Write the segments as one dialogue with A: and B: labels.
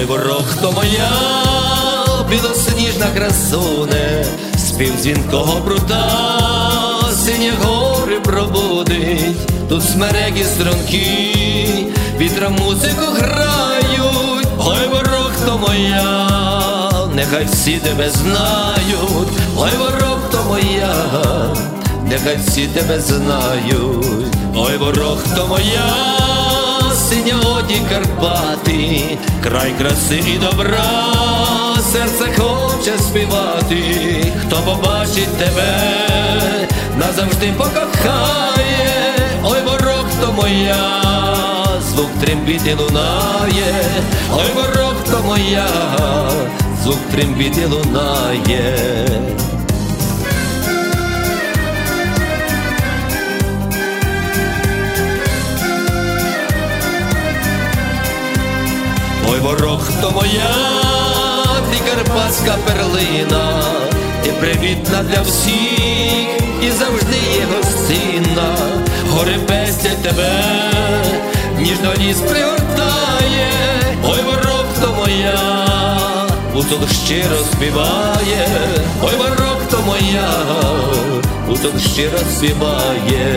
A: Ой, ворохто моя, білосніжна красуне, спів дзвінкого прута, сині гори пробудить, тут смереки струнки, вітра музику грають. Ой, ворохто моя, нехай всі тебе знають. Ой, ворохто моя, нехай всі тебе знають. Ой, ворохто моя, синьооді Карпати, край краси і добра, серце хоче співати. Хто побачить тебе, назавжди покохає. Ой, ворохто моя, звук трембіти лунає. Ой, ворохто моя, звук трембіти лунає. Ой, ворохто моя, ти карпатська перлина, ти привітна для всіх і завжди є гостинна. Гори пестять тебе, ніжно ліс пригортає. Ой, ворохто моя, гуцул щиро співає. Ой, ворохто моя, гуцул щиро співає.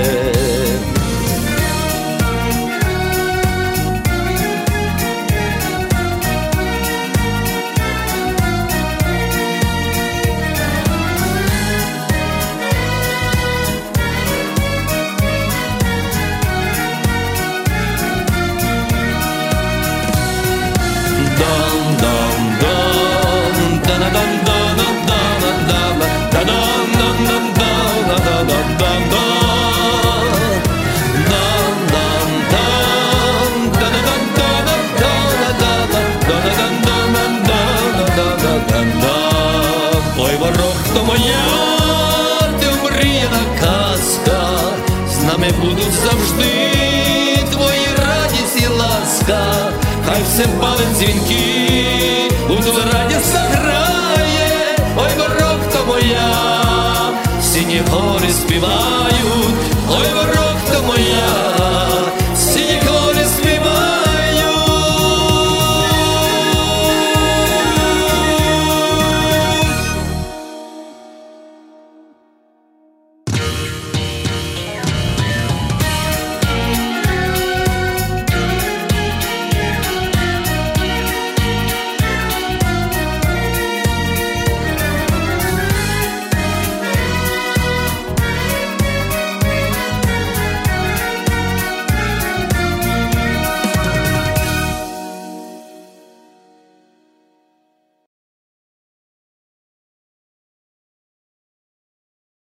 A: Ой, ворохто моя, ти омріяна казка, з нами будуть завжди твої радість і ласка. Хай всім палить дзвінки,